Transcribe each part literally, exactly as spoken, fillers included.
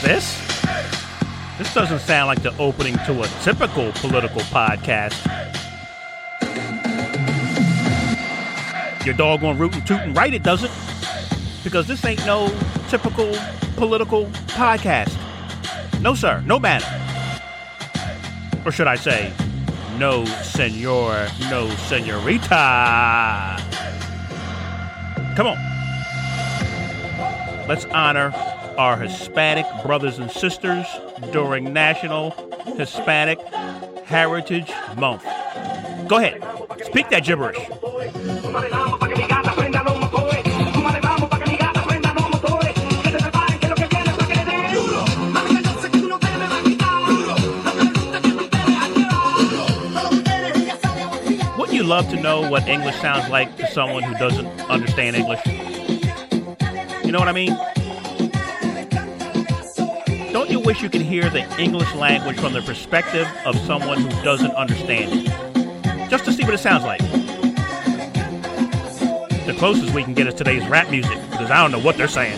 this? This doesn't sound like the opening to a typical political podcast. Your doggone rootin' tootin' right, it doesn't. Because this ain't no typical political podcast. No, sir. No matter. Or should I say, no, senor, no, senorita. Come on. Let's honor our Hispanic brothers and sisters during National Hispanic Heritage Month. Go ahead. Speak that gibberish. Wouldn't you love to know what English sounds like to someone who doesn't understand English? You know what I mean? Don't you wish you could hear the English language from the perspective of someone who doesn't understand it? Just to see what it sounds like. The closest we can get is today's rap music, because I don't know what they're saying.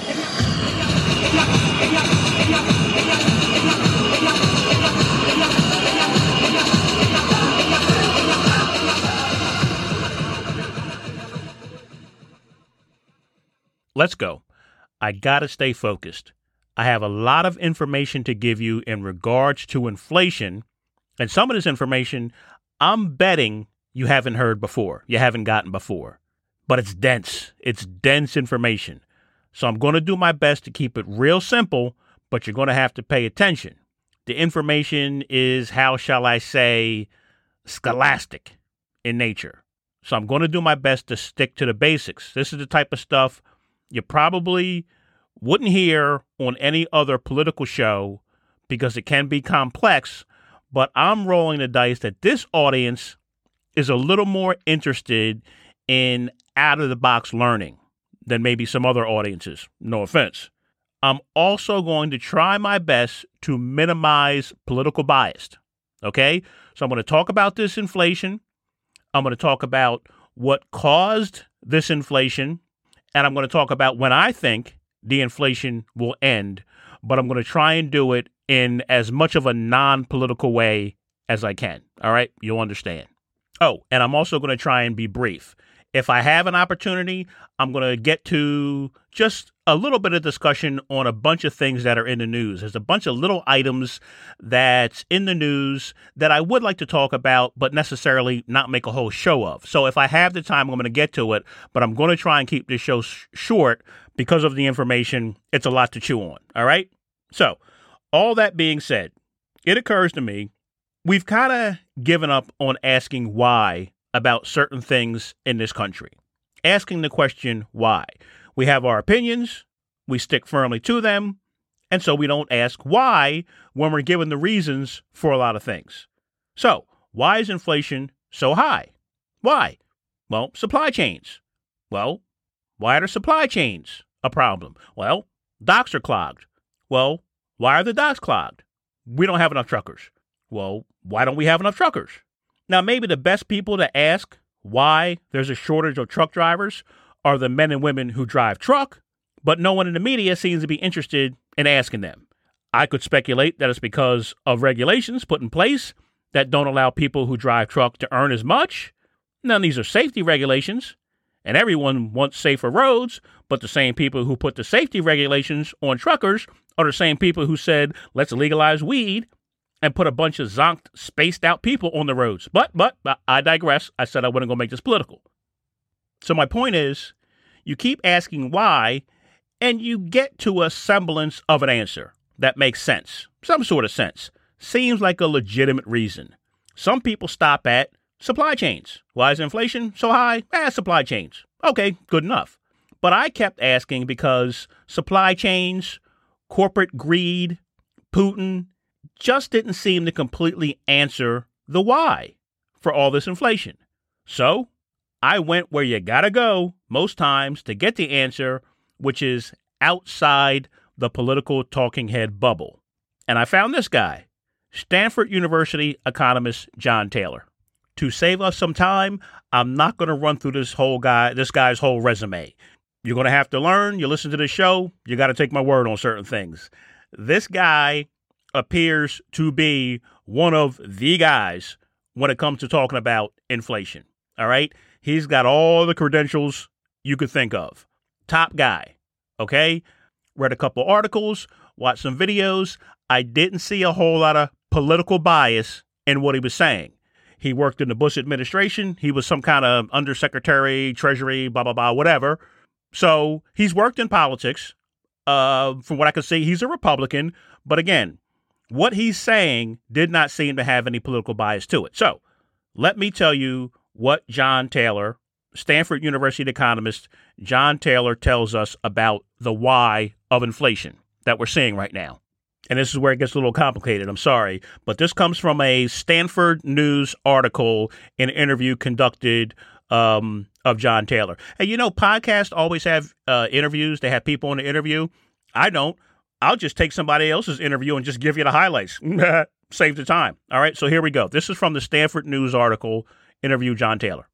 Let's go. I gotta stay focused. I have a lot of information to give you in regards to inflation, and some of this information I'm betting you haven't heard before, you haven't gotten before, but it's dense. It's dense information. So I'm going to do my best to keep it real simple, but you're going to have to pay attention. The information is, how shall I say, scholastic in nature. So I'm going to do my best to stick to the basics. This is the type of stuff you probably wouldn't hear on any other political show because it can be complex, but I'm rolling the dice that this audience is a little more interested in out-of-the-box learning than maybe some other audiences. No offense. I'm also going to try my best to minimize political bias, okay? So I'm going to talk about this inflation. I'm going to talk about what caused this inflation, and I'm going to talk about when I think the inflation will end, but I'm going to try and do it in as much of a non-political way as I can. All right? You'll understand. Oh, and I'm also going to try and be brief. If I have an opportunity, I'm going to get to just a little bit of discussion on a bunch of things that are in the news. There's a bunch of little items that's in the news that I would like to talk about, but necessarily not make a whole show of. So if I have the time, I'm going to get to it, but I'm going to try and keep this show sh- short because of the information. It's a lot to chew on. All right. So all that being said, it occurs to me, we've kind of given up on asking why about certain things in this country. Asking the question why. We have our opinions, we stick firmly to them, and so we don't ask why when we're given the reasons for a lot of things. So, why is inflation so high? Why? Well, supply chains. Well, why are supply chains a problem? Well, docks are clogged. Well, why are the docks clogged? We don't have enough truckers. Well, why don't we have enough truckers? Now, maybe the best people to ask why there's a shortage of truck drivers are the men and women who drive truck, but no one in the media seems to be interested in asking them. I could speculate that it's because of regulations put in place that don't allow people who drive truck to earn as much. Now, these are safety regulations, and everyone wants safer roads, but the same people who put the safety regulations on truckers are the same people who said, let's legalize weed and put a bunch of zonked, spaced out people on the roads. But, but, I digress. I said I wasn't going to make this political. So my point is, you keep asking why, and you get to a semblance of an answer that makes sense. Some sort of sense. Seems like a legitimate reason. Some people stop at supply chains. Why is inflation so high? Ah, supply chains. Okay, good enough. But I kept asking because supply chains, corporate greed, Putin, just didn't seem to completely answer the why for all this inflation. So I went where you gotta go most times to get the answer, which is outside the political talking head bubble. And I found this guy, Stanford University economist John Taylor. To save us some time, I'm not going to run through this whole guy, this guy's whole resume. You're going to have to learn. You listen to the show. You got to take my word on certain things. This guy appears to be one of the guys when it comes to talking about inflation. All right. He's got all the credentials you could think of. Top guy. Okay. Read a couple articles, watched some videos. I didn't see a whole lot of political bias in what he was saying. He worked in the Bush administration. He was some kind of undersecretary, treasury, blah, blah, blah, whatever. So he's worked in politics. Uh, from what I could see, he's a Republican. But again, what he's saying did not seem to have any political bias to it. So let me tell you what John Taylor, Stanford University economist John Taylor, tells us about the why of inflation that we're seeing right now. And this is where it gets a little complicated. I'm sorry, but this comes from a Stanford News article, an interview conducted um, of John Taylor. Hey, you know, podcasts always have uh, interviews. They have people in the interview. I don't. I'll just take somebody else's interview and just give you the highlights. Save the time. All right, so here we go. This is from the Stanford News article, interview John Taylor.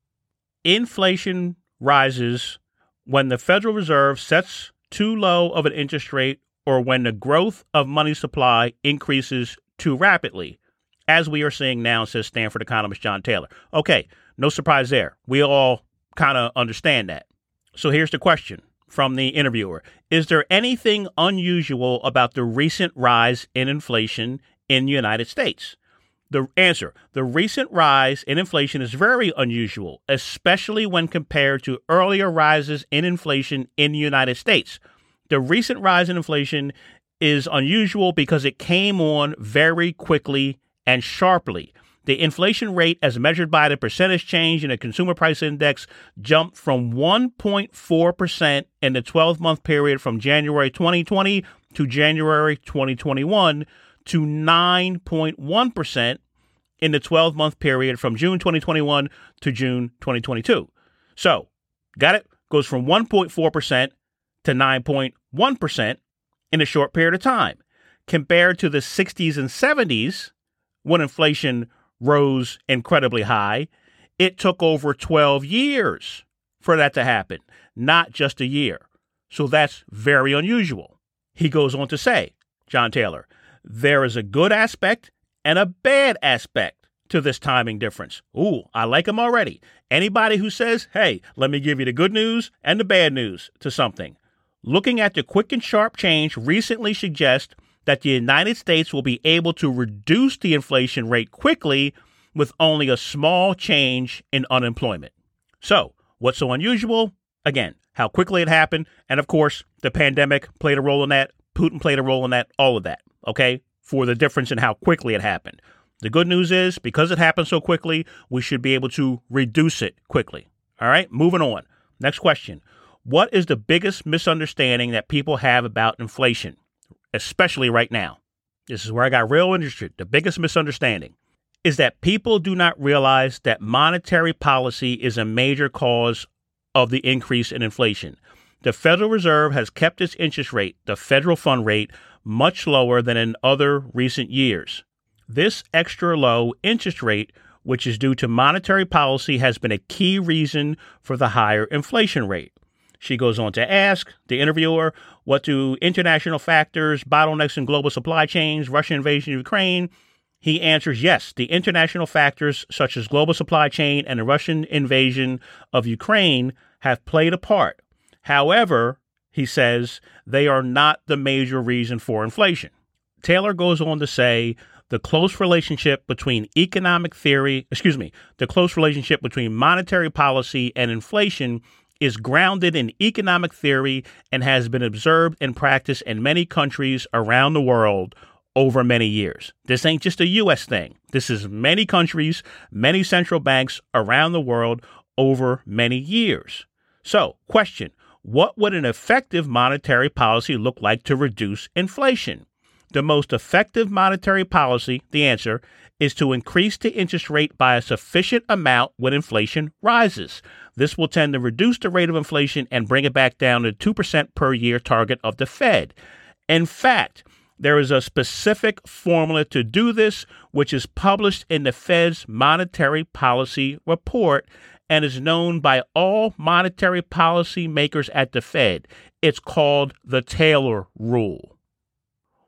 Inflation rises when the Federal Reserve sets too low of an interest rate or when the growth of money supply increases too rapidly, as we are seeing now, says Stanford economist John Taylor. Okay, no surprise there. We all kind of understand that. So here's the question from the interviewer. Is there anything unusual about the recent rise in inflation in the United States? The answer, the recent rise in inflation is very unusual, especially when compared to earlier rises in inflation in the United States. The recent rise in inflation is unusual because it came on very quickly and sharply. The inflation rate, as measured by the percentage change in the consumer price index, jumped from one point four percent in the twelve-month period from January twenty twenty to January twenty twenty-one to nine point one percent in the twelve-month period from June twenty twenty-one to June twenty twenty-two. So, got it? Goes from one point four percent to nine point one percent in a short period of time. Compared to the sixties and seventies, when inflation rose incredibly high, it took over twelve years for that to happen, not just a year. So that's very unusual. He goes on to say, John Taylor, there is a good aspect and a bad aspect to this timing difference. Ooh, I like him already. Anybody who says, hey, let me give you the good news and the bad news to something. Looking at the quick and sharp change recently suggests that the United States will be able to reduce the inflation rate quickly with only a small change in unemployment. So, what's so unusual? Again, how quickly it happened. And of course, the pandemic played a role in that. Putin played a role in that. All of that. Okay? For the difference in how quickly it happened. The good news is, because it happened so quickly, we should be able to reduce it quickly. All right? Moving on. Next question. What is the biggest misunderstanding that people have about inflation, especially right now? This is where I got real interested. The biggest misunderstanding is that people do not realize that monetary policy is a major cause of the increase in inflation. The Federal Reserve has kept its interest rate, the federal fund rate, much lower than in other recent years. This extra low interest rate, which is due to monetary policy, has been a key reason for the higher inflation rate. She goes on to ask the interviewer, what do international factors, bottlenecks in global supply chains, Russian invasion of Ukraine? He answers, yes, the international factors such as global supply chain and the Russian invasion of Ukraine have played a part. However, he says, they are not the major reason for inflation. Taylor goes on to say, the close relationship between economic theory, excuse me, the close relationship between monetary policy and inflation is grounded in economic theory and has been observed and practiced in many countries around the world over many years. This ain't just a U S thing. This is many countries, many central banks around the world over many years. So, question, what would an effective monetary policy look like to reduce inflation? The most effective monetary policy, the answer, is to increase the interest rate by a sufficient amount when inflation rises. This will tend to reduce the rate of inflation and bring it back down to the two percent per year target of the Fed. In fact, there is a specific formula to do this, which is published in the Fed's Monetary Policy Report and is known by all monetary policy makers at the Fed. It's called the Taylor Rule.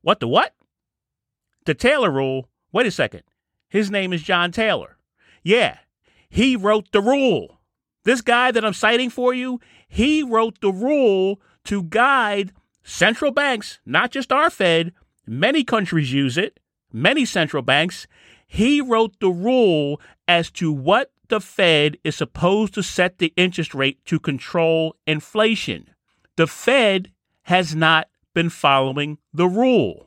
What the what? The Taylor rule. Wait a second. His name is John Taylor. Yeah, he wrote the rule. This guy that I'm citing for you, he wrote the rule to guide central banks, not just our Fed. Many countries use it, many central banks. He wrote the rule as to what the Fed is supposed to set the interest rate to control inflation. The Fed has not been following the rule.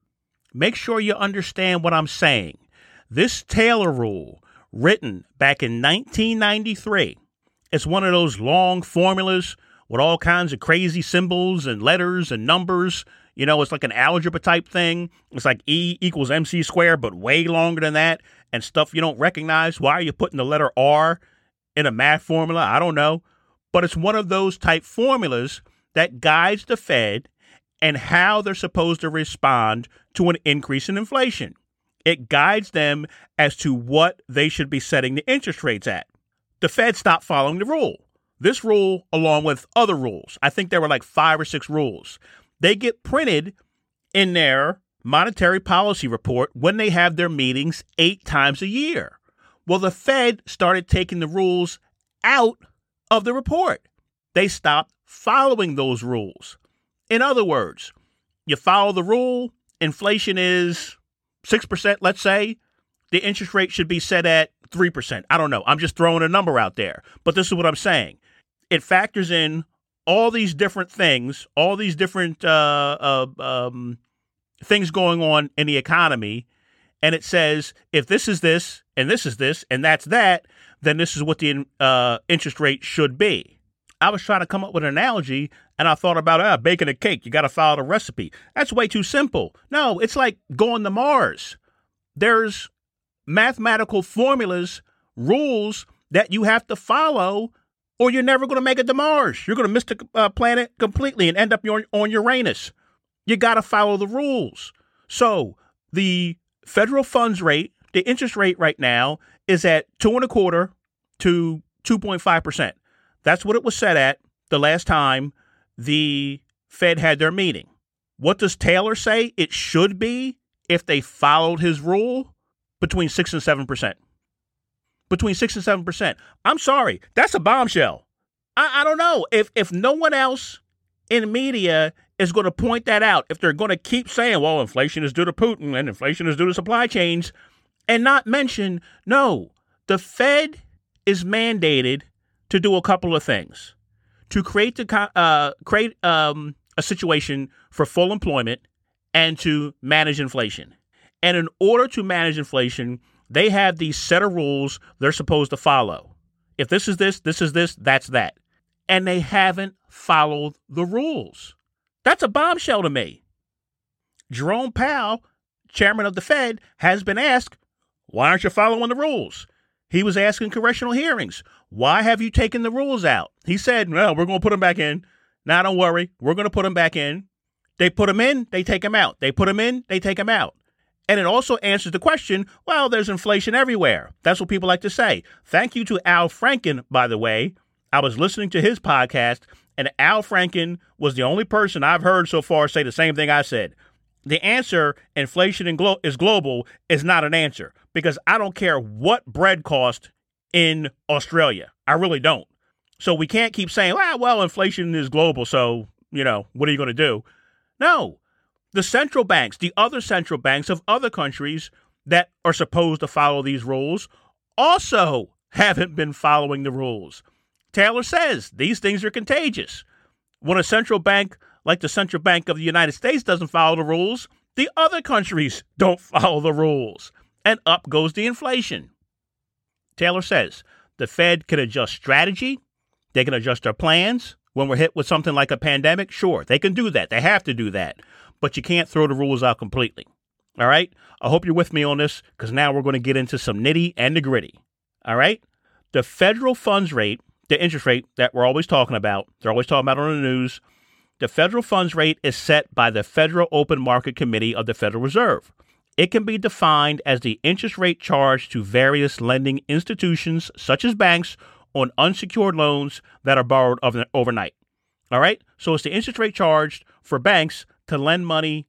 Make sure you understand what I'm saying. This Taylor rule, written back in nineteen ninety-three, it's one of those long formulas with all kinds of crazy symbols and letters and numbers. You know, it's like an algebra type thing. It's like E equals M C squared, but way longer than that, and stuff you don't recognize. Why are you putting the letter R in a math formula? I don't know. But it's one of those type formulas that guides the Fed and how they're supposed to respond to an increase in inflation. It guides them as to what they should be setting the interest rates at. The Fed stopped following the rule. This rule, along with other rules, I think there were like five or six rules, they get printed in their monetary policy report when they have their meetings eight times a year. Well, the Fed started taking the rules out of the report. They stopped following those rules. In other words, you follow the rule, inflation is six percent, let's say, the interest rate should be set at three percent. I don't know. I'm just throwing a number out there. But this is what I'm saying. It factors in all these different things, all these different uh, uh, um, things going on in the economy. And it says, if this is this, and this is this, and that's that, then this is what the uh, interest rate should be. I was trying to come up with an analogy, and I thought about ah, baking a cake. You got to follow the recipe. That's way too simple. No, it's like going to Mars. There's mathematical formulas, rules that you have to follow, or you're never going to make it to Mars. You're going to miss the uh, planet completely and end up on, on Uranus. You got to follow the rules. So the federal funds rate, the interest rate right now is at two and a quarter to two point five percent. That's what it was set at the last time the Fed had their meeting. What does Taylor say it should be if they followed his rule? Between six and seven percent. Between six and seven percent. I'm sorry, that's a bombshell. I, I don't know if if no one else in media is going to point that out. If they're going to keep saying, "Well, inflation is due to Putin and inflation is due to supply chains," and not mention, no, the Fed is mandated to do a couple of things to create the uh, create um, a situation for full employment and to manage inflation. And in order to manage inflation, they have these set of rules they're supposed to follow. If this is this, this is this, that's that. And they haven't followed the rules. That's a bombshell to me. Jerome Powell, chairman of the Fed, has been asked, why aren't you following the rules? He was asking congressional hearings, why have you taken the rules out? He said, well, we're going to put them back in. Now, don't worry, we're going to put them back in. They put them in, they take them out. They put them in, they take them out. And it also answers the question, well, there's inflation everywhere. That's what people like to say. Thank you to Al Franken, by the way. I was listening to his podcast, and Al Franken was the only person I've heard so far say the same thing I said. The answer, inflation in glo- is global, is not an answer, because I don't care what bread costs in Australia. I really don't. So we can't keep saying, well, well, inflation is global, so, you know, what are you going to do? No. The central banks, the other central banks of other countries that are supposed to follow these rules also haven't been following the rules. Taylor says these things are contagious. When a central bank like the Central Bank of the United States doesn't follow the rules, the other countries don't follow the rules. And up goes the inflation. Taylor says the Fed can adjust strategy. They can adjust their plans. When we're hit with something like a pandemic, sure, they can do that. They have to do that. But you can't throw the rules out completely. All right? I hope you're with me on this, because now we're going to get into some nitty and the gritty. All right? The federal funds rate, the interest rate that we're always talking about, they're always talking about on the news, the federal funds rate is set by the Federal Open Market Committee of the Federal Reserve. It can be defined as the interest rate charged to various lending institutions, such as banks, on unsecured loans that are borrowed overnight. All right? So it's the interest rate charged for banks to lend money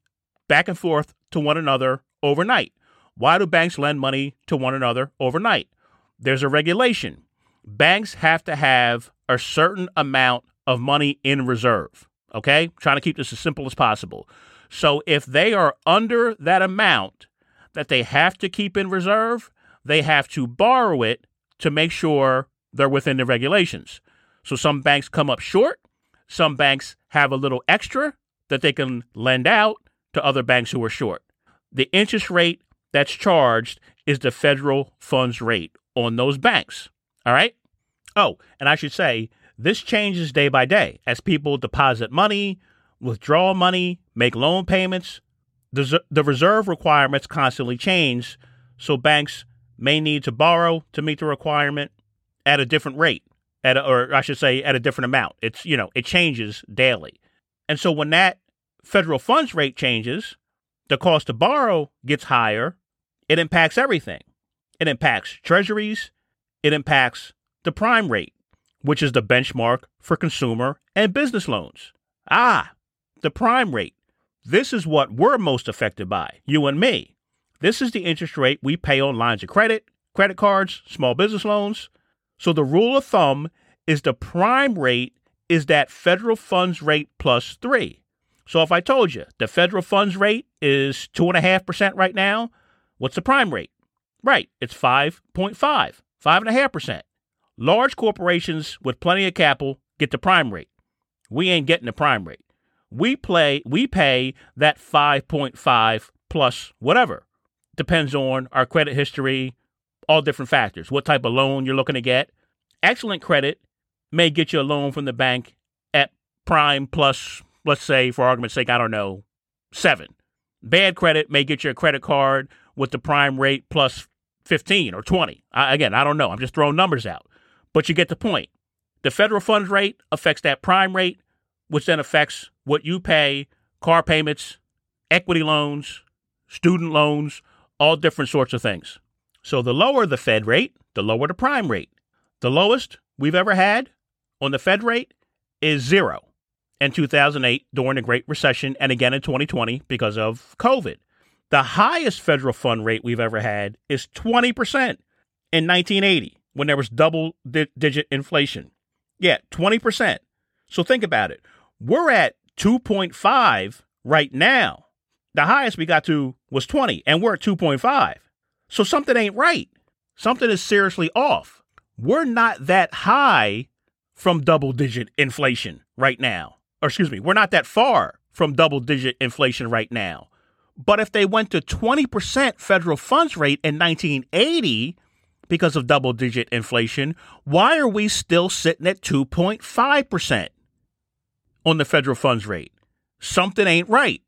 back and forth to one another overnight. Why do banks lend money to one another overnight? There's a regulation. Banks have to have a certain amount of money in reserve. Okay? Trying to keep this as simple as possible. So if they are under that amount that they have to keep in reserve, they have to borrow it to make sure they're within the regulations. So some banks come up short. Some banks have a little extra that they can lend out to other banks who are short. The interest rate that's charged is the federal funds rate on those banks. All right? Oh, and I should say, this changes day by day as people deposit money, withdraw money, make loan payments. The, the reserve requirements constantly change, so banks may need to borrow to meet the requirement at a different rate, at a, or I should say at a different amount. It's, you know, it changes daily. And so when that federal funds rate changes, the cost to borrow gets higher. It impacts everything. It impacts treasuries. It impacts the prime rate, which is the benchmark for consumer and business loans. Ah, the prime rate. This is what we're most affected by, you and me. This is the interest rate we pay on lines of credit, credit cards, small business loans. So the rule of thumb is the prime rate is that federal funds rate plus three. So if I told you the federal funds rate is two point five percent right now, what's the prime rate? Right, it's five point five, five point five percent. Large corporations with plenty of capital get the prime rate. We ain't getting the prime rate. We play, we pay that five point five plus whatever. Depends on our credit history, all different factors. What type of loan you're looking to get. Excellent credit may get you a loan from the bank at prime plus, let's say, for argument's sake, I don't know, seven. Bad credit may get you a credit card with the prime rate plus fifteen or twenty. I, again, I don't know. I'm just throwing numbers out. But you get the point. The federal funds rate affects that prime rate, which then affects what you pay, car payments, equity loans, student loans, all different sorts of things. So the lower the Fed rate, the lower the prime rate. The lowest we've ever had on the Fed rate is zero in two thousand eight during the Great Recession and again in twenty twenty because of COVID. The highest federal fund rate we've ever had is twenty percent in nineteen eighty when there was double-digit inflation. Yeah, twenty percent. So think about it. We're at two point five right now. The highest we got to was twenty, and we're at two point five. So something ain't right. Something is seriously off. We're not that high from double-digit inflation right now. Or excuse me, we're not that far from double-digit inflation right now. But if they went to twenty percent federal funds rate in nineteen eighty because of double-digit inflation, why are we still sitting at two point five percent on the federal funds rate? Something ain't right.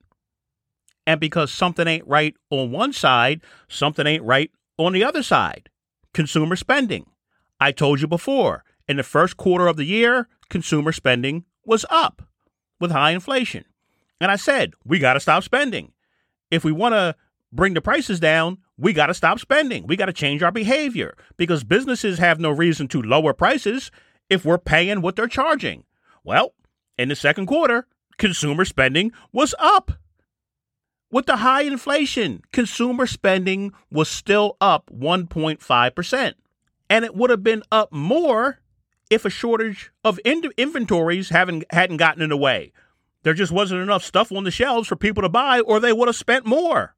And because something ain't right on one side, something ain't right on the other side. Consumer spending. I told you before, in the first quarter of the year, consumer spending was up with high inflation. And I said, we got to stop spending. If we want to bring the prices down, we got to stop spending. We got to change our behavior because businesses have no reason to lower prices if we're paying what they're charging. Well, in the second quarter, consumer spending was up. With the high inflation, consumer spending was still up one point five percent. And it would have been up more if a shortage of in- inventories haven't, hadn't gotten in the way. There just wasn't enough stuff on the shelves for people to buy, or they would have spent more.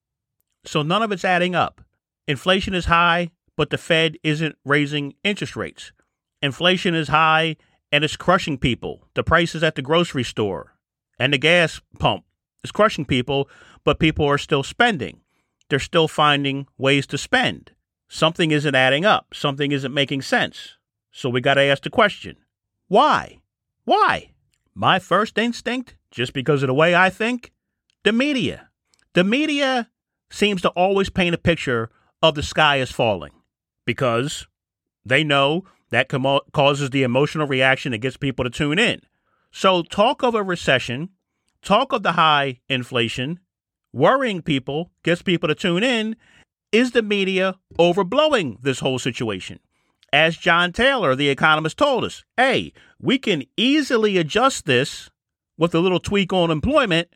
So none of it's adding up. Inflation is high, but the Fed isn't raising interest rates. Inflation is high, and it's crushing people. The prices at the grocery store and the gas pump is crushing people, but people are still spending. They're still finding ways to spend. Something isn't adding up. Something isn't making sense. So we got to ask the question, why? Why? My first instinct, just because of the way I think, the media. The media seems to always paint a picture of the sky is falling because they know that com- causes the emotional reaction that gets people to tune in. So talk of a recession, talk of the high inflation, worrying people gets people to tune in. Is the media overblowing this whole situation? As John Taylor, the economist, told us, hey, we can easily adjust this with a little tweak on employment,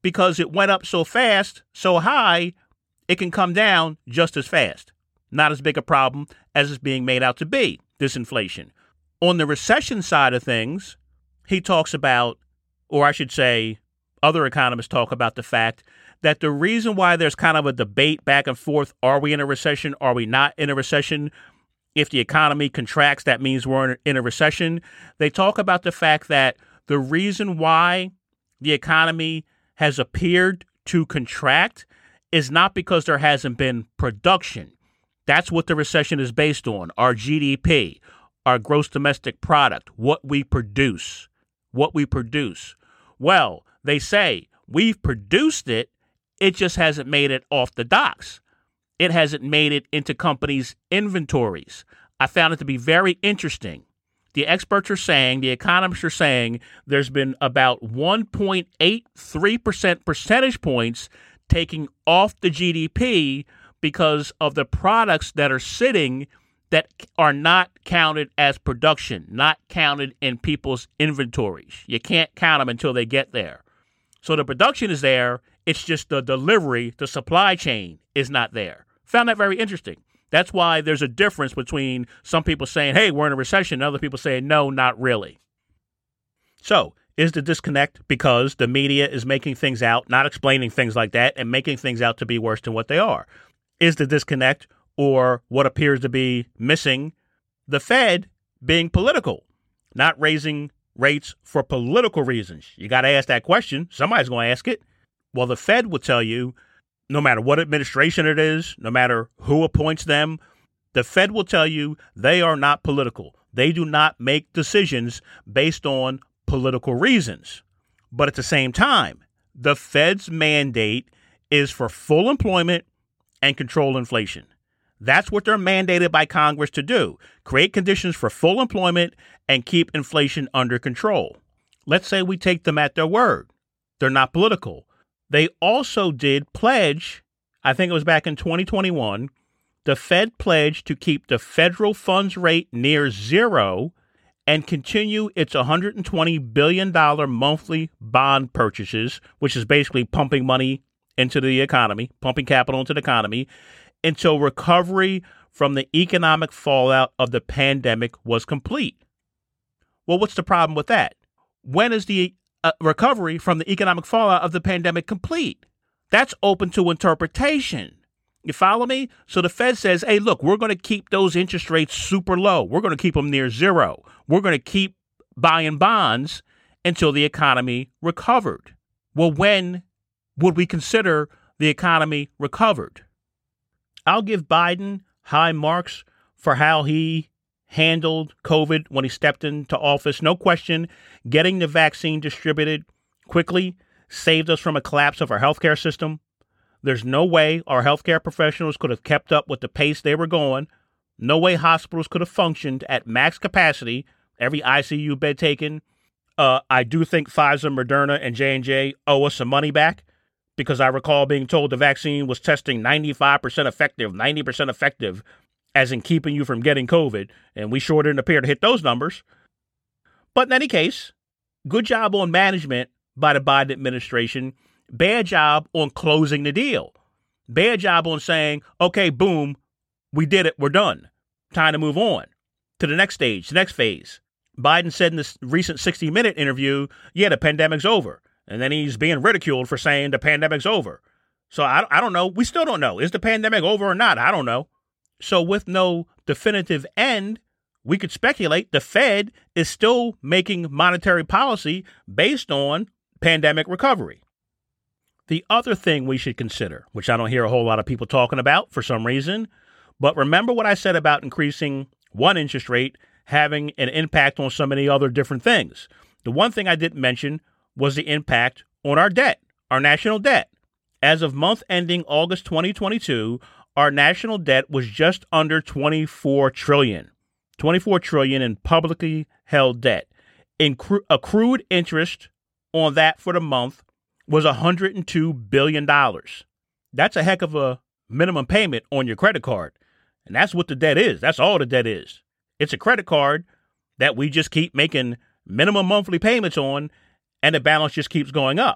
because it went up so fast, so high, it can come down just as fast. Not as big a problem as it's being made out to be, this inflation. On the recession side of things, he talks about, or I should say, other economists talk about the fact that the reason why there's kind of a debate back and forth, are we in a recession, are we not in a recession? If the economy contracts, that means we're in a recession. They talk about the fact that the reason why the economy has appeared to contract is not because there hasn't been production. That's what the recession is based on, our G D P, our gross domestic product, what we produce, what we produce. Well, they say we've produced it, it just hasn't made it off the docks. It hasn't made it into companies' inventories. I found it to be very interesting. The experts are saying, the economists are saying, there's been about one point eight three percent percentage points taking off the G D P because of the products that are sitting that are not counted as production, not counted in people's inventories. You can't count them until they get there. So the production is there. It's just the delivery, the supply chain is not there. Found that very interesting. That's why there's a difference between some people saying, hey, we're in a recession, and other people saying, no, not really. So is the disconnect because the media is making things out, not explaining things like that, and making things out to be worse than what they are? Is the disconnect, or what appears to be missing, the Fed being political, not raising rates for political reasons? You got to ask that question. Somebody's going to ask it. Well, the Fed will tell you, no matter what administration it is, no matter who appoints them, the Fed will tell you they are not political. They do not make decisions based on political reasons. But at the same time, the Fed's mandate is for full employment and control inflation. That's what they're mandated by Congress to do, create conditions for full employment and keep inflation under control. Let's say we take them at their word. They're not political. They also did pledge, I think it was back in twenty twenty-one, the Fed pledged to keep the federal funds rate near zero and continue its one hundred twenty billion dollars monthly bond purchases, which is basically pumping money into the economy, pumping capital into the economy, until recovery from the economic fallout of the pandemic was complete. Well, what's the problem with that? When is the uh, recovery from the economic fallout of the pandemic complete? That's open to interpretation. You follow me? So the Fed says, hey, look, we're going to keep those interest rates super low. We're going to keep them near zero. We're going to keep buying bonds until the economy recovered. Well, when would we consider the economy recovered? I'll give Biden high marks for how he handled COVID when he stepped into office. No question, getting the vaccine distributed quickly saved us from a collapse of our healthcare system. There's no way our healthcare professionals could have kept up with the pace they were going. No way hospitals could have functioned at max capacity, every I C U bed taken. Uh, I do think Pfizer, Moderna, and J and J owe us some money back, because I recall being told the vaccine was testing ninety-five percent effective, ninety percent effective, as in keeping you from getting COVID, and we sure didn't appear to hit those numbers. But in any case, good job on management by the Biden administration. Bad job on closing the deal. Bad job on saying, okay, boom, we did it, we're done. Time to move on to the next stage, the next phase. Biden said in this recent sixty minute interview, yeah, the pandemic's over. And then he's being ridiculed for saying the pandemic's over. So I, I don't know. We still don't know. Is the pandemic over or not? I don't know. So with no definitive end, we could speculate the Fed is still making monetary policy based on pandemic recovery. The other thing we should consider, which I don't hear a whole lot of people talking about for some reason, but remember what I said about increasing one interest rate having an impact on so many other different things. The one thing I didn't mention was the impact on our debt, our national debt. As of month ending August twenty twenty-two, our national debt was just under twenty-four trillion dollars. twenty-four trillion dollars in publicly held debt. Incru- accrued interest on that for the month was one hundred two billion dollars. That's a heck of a minimum payment on your credit card. And that's what the debt is. That's all the debt is. It's a credit card that we just keep making minimum monthly payments on, and the balance just keeps going up.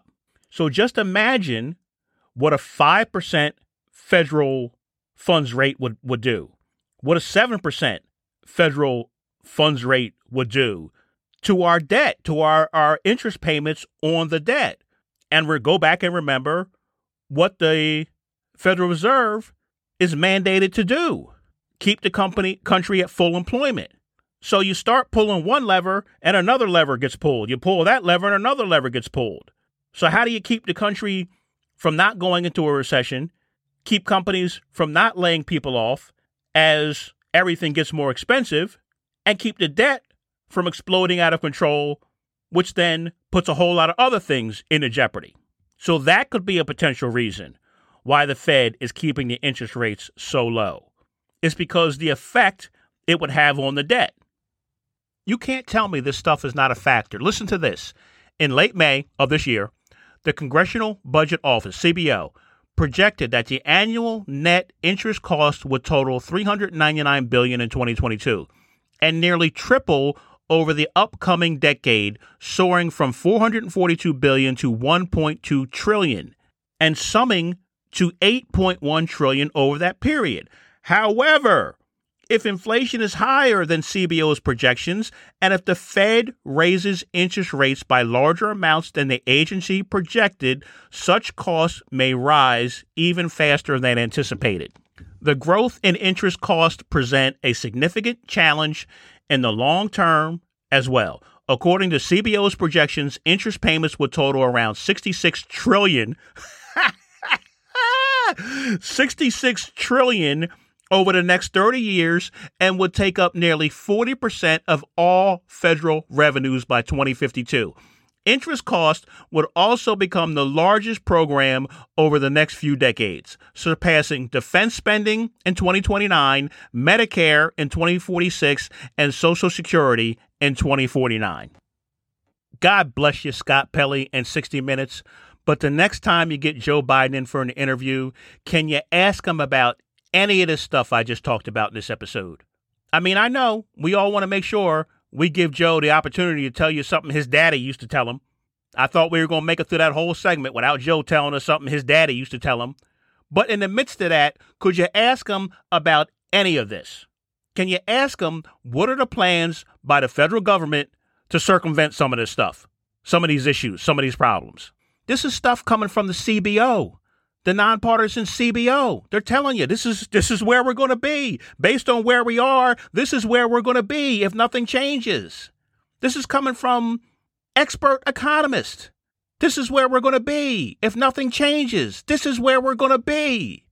So just imagine what a five percent federal funds rate would, would do, what a seven percent federal funds rate would do to our debt, to our, our interest payments on the debt. And we go back and remember what the Federal Reserve is mandated to do. Keep the company country at full employment. So you start pulling one lever and another lever gets pulled. You pull that lever and another lever gets pulled. So how do you keep the country from not going into a recession, keep companies from not laying people off as everything gets more expensive, and keep the debt from exploding out of control, which then puts a whole lot of other things into jeopardy? So that could be a potential reason why the Fed is keeping the interest rates so low. It's because the effect it would have on the debt. You can't tell me this stuff is not a factor. Listen to this. In late May of this year, the Congressional Budget Office, C B O, projected that the annual net interest cost would total three hundred ninety-nine billion dollars in twenty twenty-two and nearly triple over the upcoming decade, soaring from four hundred forty-two billion dollars to one point two trillion dollars and summing to eight point one trillion dollars over that period. However, if inflation is higher than C B O's projections, and if the Fed raises interest rates by larger amounts than the agency projected, such costs may rise even faster than anticipated. The growth in interest costs present a significant challenge in the long term as well. According to C B O's projections, interest payments would total around sixty-six trillion dollars. sixty-six trillion dollars over the next thirty years and would take up nearly forty percent of all federal revenues by twenty fifty-two. Interest costs would also become the largest program over the next few decades, surpassing defense spending in twenty twenty-nine, Medicare in twenty forty-six, and Social Security in twenty forty-nine. God bless you, Scott Pelley and sixty minutes. But the next time you get Joe Biden in for an interview, can you ask him about any of this stuff I just talked about in this episode? I mean, I know we all want to make sure we give Joe the opportunity to tell you something his daddy used to tell him. I thought we were going to make it through that whole segment without Joe telling us something his daddy used to tell him. But in the midst of that, could you ask him about any of this? Can you ask him what are the plans by the federal government to circumvent some of this stuff, some of these issues, some of these problems? This is stuff coming from the C B O. The nonpartisan C B O. They're telling you this is this is where we're going to be. Based on where we are, this is where we're going to be if nothing changes. This is coming from expert economists. This is where we're going to be if nothing changes. This is where we're going to be.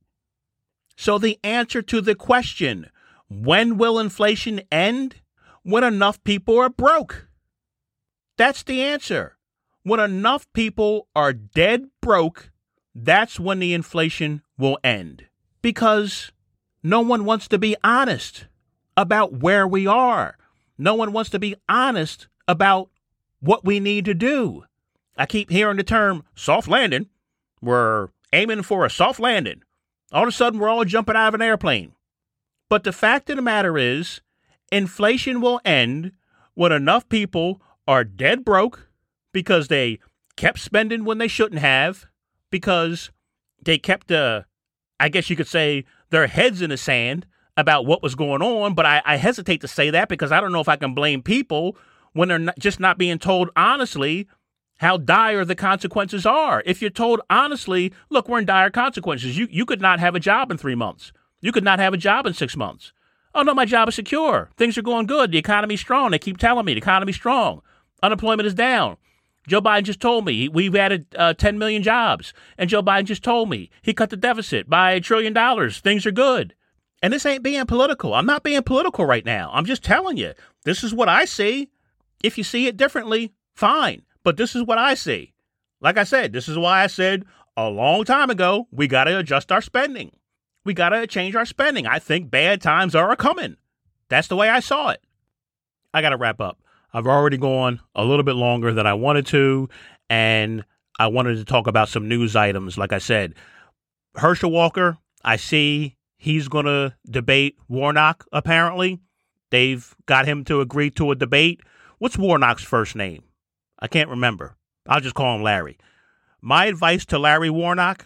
So the answer to the question, when will inflation end? When enough people are broke. That's the answer. When enough people are dead broke, that's when the inflation will end, because no one wants to be honest about where we are. No one wants to be honest about what we need to do. I keep hearing the term soft landing. We're aiming for a soft landing. All of a sudden, we're all jumping out of an airplane. But the fact of the matter is, inflation will end when enough people are dead broke because they kept spending when they shouldn't have, because they kept, uh, I guess you could say, their heads in the sand about what was going on. But I, I hesitate to say that because I don't know if I can blame people when they're not, just not being told honestly how dire the consequences are. If you're told honestly, look, we're in dire consequences. You, you could not have a job in three months. You could not have a job in six months. Oh, no, my job is secure. Things are going good. The economy's strong. They keep telling me the economy's strong. Unemployment is down. Joe Biden just told me we've added uh, ten million jobs. And Joe Biden just told me he cut the deficit by a trillion dollars. Things are good. And this ain't being political. I'm not being political right now. I'm just telling you, this is what I see. If you see it differently, fine. But this is what I see. Like I said, this is why I said a long time ago, we got to adjust our spending. We got to change our spending. I think bad times are a-coming. That's the way I saw it. I got to wrap up. I've already gone a little bit longer than I wanted to, and I wanted to talk about some news items. Like I said, Herschel Walker, I see he's going to debate Warnock, apparently. They've got him to agree to a debate. What's Warnock's first name? I can't remember. I'll just call him Larry. My advice to Larry Warnock,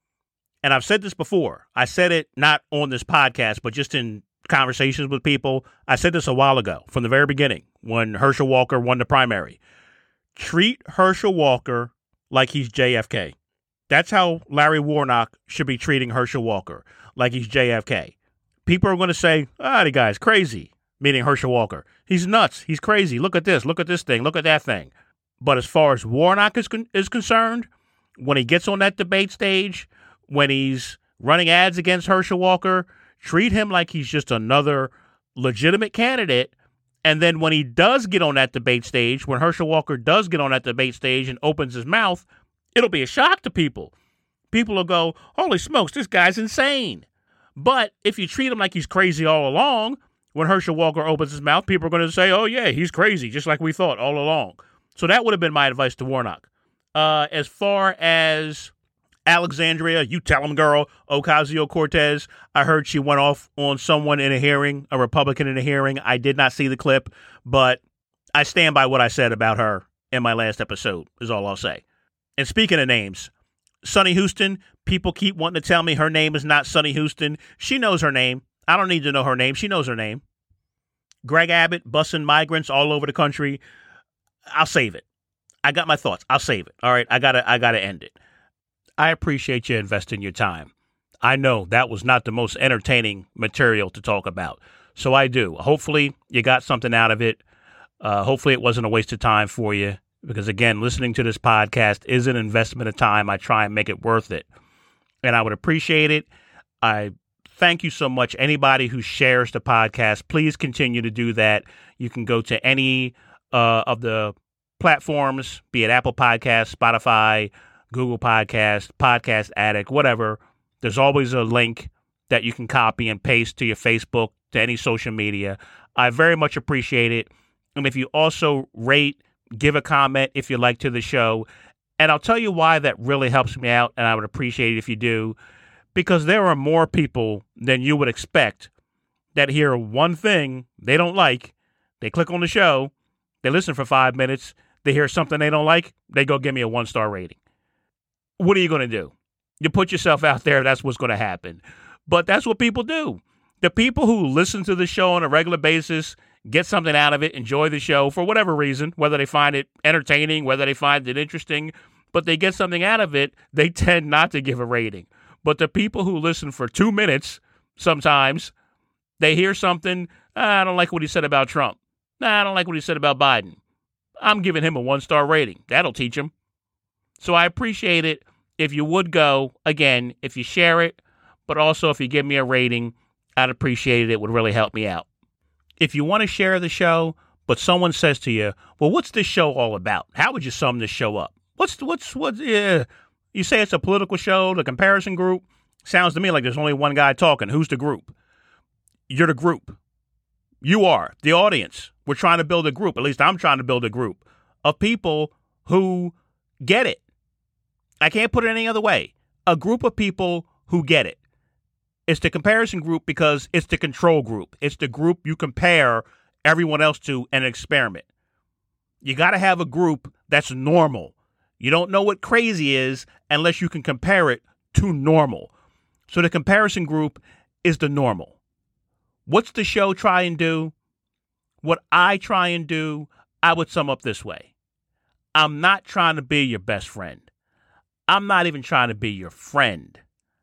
and I've said this before. I said it not on this podcast, but just in conversations with people. I said this a while ago from the very beginning when Herschel Walker won the primary. Treat Herschel Walker like he's J F K. That's how Larry Warnock should be treating Herschel Walker, like he's J F K. People are going to say, ah, the guy's crazy, meaning Herschel Walker. He's nuts. He's crazy. Look at this. Look at this thing. Look at that thing. But as far as Warnock is con- is concerned, when he gets on that debate stage, when he's running ads against Herschel Walker, treat him like he's just another legitimate candidate. And then when he does get on that debate stage, when Herschel Walker does get on that debate stage and opens his mouth, it'll be a shock to people. People will go, holy smokes, this guy's insane. But if you treat him like he's crazy all along, when Herschel Walker opens his mouth, people are going to say, oh, yeah, he's crazy, just like we thought all along. So that would have been my advice to Warnock. Uh, as far as Alexandria, you tell him, girl, Ocasio-Cortez, I heard she went off on someone in a hearing, a Republican in a hearing. I did not see the clip, but I stand by what I said about her in my last episode, is all I'll say. And speaking of names, Sonny Houston, people keep wanting to tell me her name is not Sonny Houston. She knows her name. I don't need to know her name. She knows her name. Greg Abbott busing migrants all over the country. I'll save it. I got my thoughts. I'll save it. All right. I gotta, I gotta end it. I appreciate you investing your time. I know that was not the most entertaining material to talk about. So I do. Hopefully you got something out of it. Uh, hopefully it wasn't a waste of time for you. Because, again, listening to this podcast is an investment of time. I try and make it worth it. And I would appreciate it. I thank you so much. Anybody who shares the podcast, please continue to do that. You can go to any uh, of the platforms, be it Apple Podcasts, Spotify, Google Podcasts, Podcast Addict, whatever. There's always a link that you can copy and paste to your Facebook, to any social media. I very much appreciate it. And if you also rate, give a comment if you like to the show. And I'll tell you why that really helps me out, and I would appreciate it if you do, because there are more people than you would expect that hear one thing they don't like, they click on the show, they listen for five minutes, they hear something they don't like, they go give me a one-star rating. What are you going to do? You put yourself out there, that's what's going to happen. But that's what people do. The people who listen to the show on a regular basis, get something out of it, enjoy the show for whatever reason, whether they find it entertaining, whether they find it interesting, but they get something out of it, they tend not to give a rating. But the people who listen for two minutes, sometimes, they hear something, ah, I don't like what he said about Trump. Nah, I don't like what he said about Biden. I'm giving him a one-star rating. That'll teach him. So I appreciate it if you would go, again, if you share it, but also if you give me a rating, I'd appreciate it. It would really help me out. If you want to share the show, but someone says to you, well, what's this show all about? How would you sum this show up? What's, what's, what's, yeah. You say it's a political show, the comparison group. Sounds to me like there's only one guy talking. Who's the group? You're the group. You are the audience. We're trying to build a group. At least I'm trying to build a group of people who get it. I can't put it any other way. A group of people who get it. It's the comparison group because it's the control group. It's the group you compare everyone else to in an experiment. You got to have a group that's normal. You don't know what crazy is unless you can compare it to normal. So the comparison group is the normal. What's the show try and do? What I try and do, I would sum up this way. I'm not trying to be your best friend. I'm not even trying to be your friend.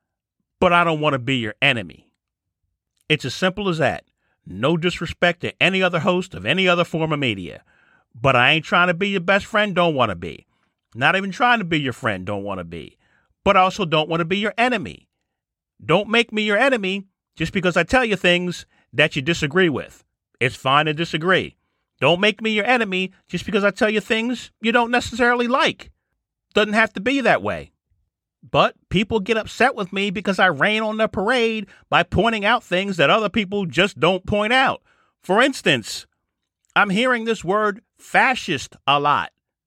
But I don't want to be your enemy. It's as simple as that. No disrespect to any other host of any other form of media. But I ain't trying to be your best friend, don't want to be. Not even trying to be your friend, don't want to be. But I also don't want to be your enemy. Don't make me your enemy just because I tell you things that you disagree with. It's fine to disagree. Don't make me your enemy just because I tell you things you don't necessarily like. Doesn't have to be that way. But people get upset with me because I rain on their parade by pointing out things that other people just don't point out. For instance, I'm hearing this word fascist a lot.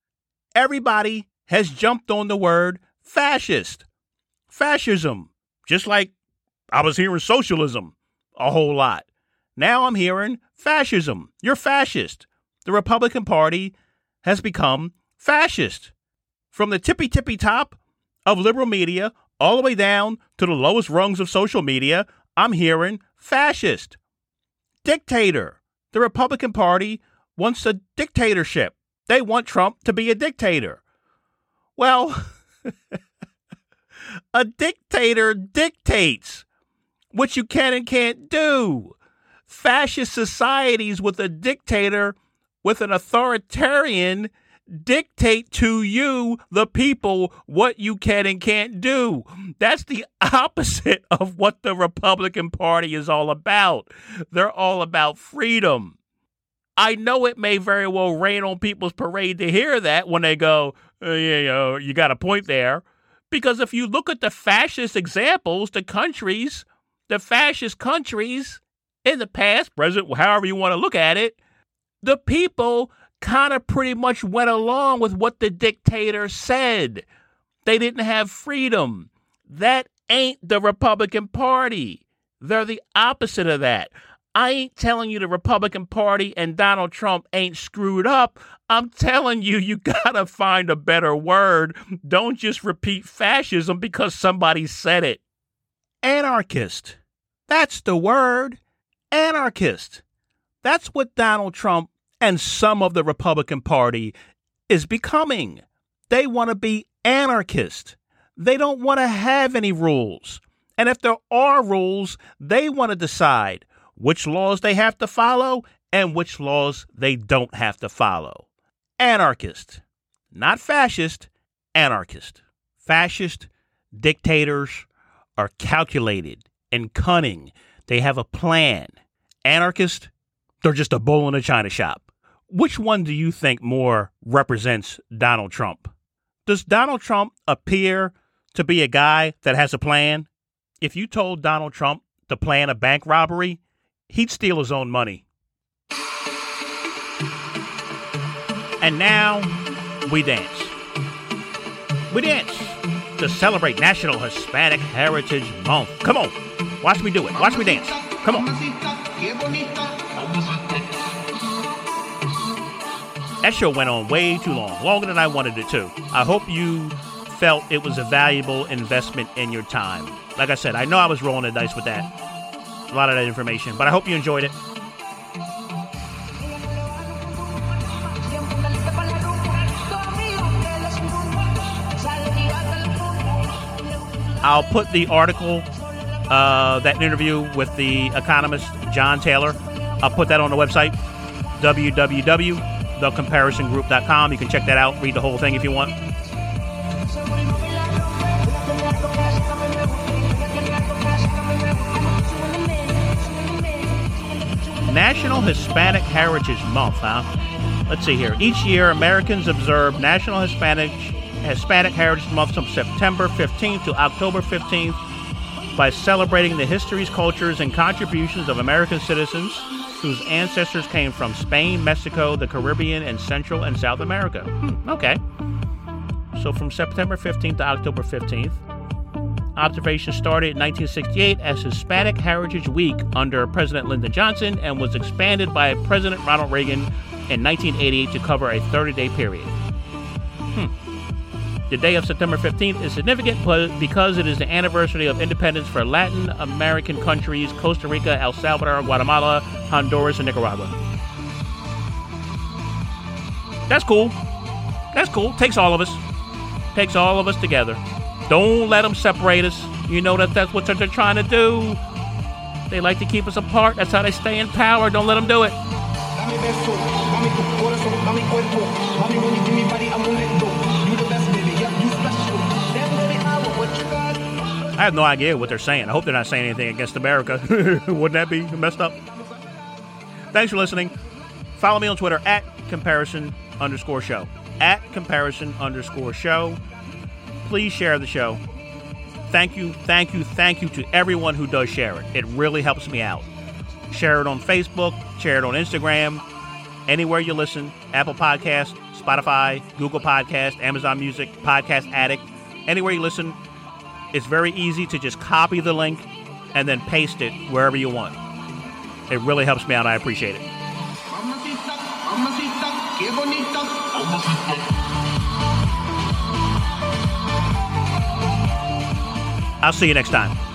Everybody has jumped on the word fascist. Fascism. Just like I was hearing socialism a whole lot. Now I'm hearing fascism. You're fascist. The Republican Party has become fascist. From the tippy tippy top of liberal media all the way down to the lowest rungs of social media, I'm hearing fascist, dictator. The Republican Party wants a dictatorship. They want Trump to be a dictator. Well, a dictator dictates what you can and can't do. Fascist societies with a dictator, with an authoritarian, dictate to you, the people, what you can and can't do. That's the opposite of what the Republican Party is all about. They're all about freedom. I know it may very well rain on people's parade to hear that when they go, uh, you know, you got a point there. Because if you look at the fascist examples, the countries, the fascist countries in the past, present, however you want to look at it, the people kind of pretty much went along with what the dictator said. They didn't have freedom. That ain't the Republican Party. They're the opposite of that. I ain't telling you the Republican Party and Donald Trump ain't screwed up. I'm telling you, you gotta find a better word. Don't just repeat fascism because somebody said it. Anarchist. That's the word. Anarchist. That's what Donald Trump and some of the Republican Party is becoming. They want to be anarchist. They don't want to have any rules. And if there are rules, they want to decide which laws they have to follow and which laws they don't have to follow. Anarchist. Not fascist, anarchist. Fascist dictators are calculated and cunning. They have a plan. Anarchist, they're just a bull in a china shop. Which one do you think more represents Donald Trump? Does Donald Trump appear to be a guy that has a plan? If you told Donald Trump to plan a bank robbery, he'd steal his own money. And now we dance. We dance to celebrate National Hispanic Heritage Month. Come on, watch me do it. Watch me dance. Come on. That show went on way too long, longer than I wanted it to. I hope you felt it was a valuable investment in your time. Like I said, I know I was rolling the dice with that. A lot of that information, but I hope you enjoyed it. I'll put the article, uh, that interview with the economist John Taylor, I'll put that on the website, w w w dot the comparison group dot com. You can check that out, read the whole thing if you want. National Hispanic Heritage Month, huh? Let's see here. Each year, Americans observe National Hispanic Hispanic Heritage Month from September fifteenth to October fifteenth by celebrating the histories, cultures, and contributions of American citizens whose ancestors came from Spain, Mexico, the Caribbean, and Central and South America. Hmm, okay. So from September fifteenth to October fifteenth, observation started in nineteen sixty-eight as Hispanic Heritage Week under President Lyndon Johnson and was expanded by President Ronald Reagan in nineteen eighty-eight to cover a thirty-day period. Hmm. The day of September fifteenth is significant because it is the anniversary of independence for Latin American countries, Costa Rica, El Salvador, Guatemala, Honduras, and Nicaragua. That's cool. That's cool. Takes all of us. Takes all of us together. Don't let them separate us. You know that that's what they're trying to do. They like to keep us apart. That's how they stay in power. Don't let them do it. I have no idea what they're saying. I hope they're not saying anything against America. Wouldn't that be messed up? Thanks for listening. Follow me on Twitter at comparison underscore show. At comparison underscore show. Please share the show. Thank you, thank you, thank you to everyone who does share it. It really helps me out. Share it on Facebook. Share it on Instagram. Anywhere you listen. Apple Podcasts, Spotify, Google Podcasts, Amazon Music, Podcast Addict. Anywhere you listen. It's very easy to just copy the link and then paste it wherever you want. It really helps me out. I appreciate it. Mamacita, mamacita, qué bonita. I'll see you next time.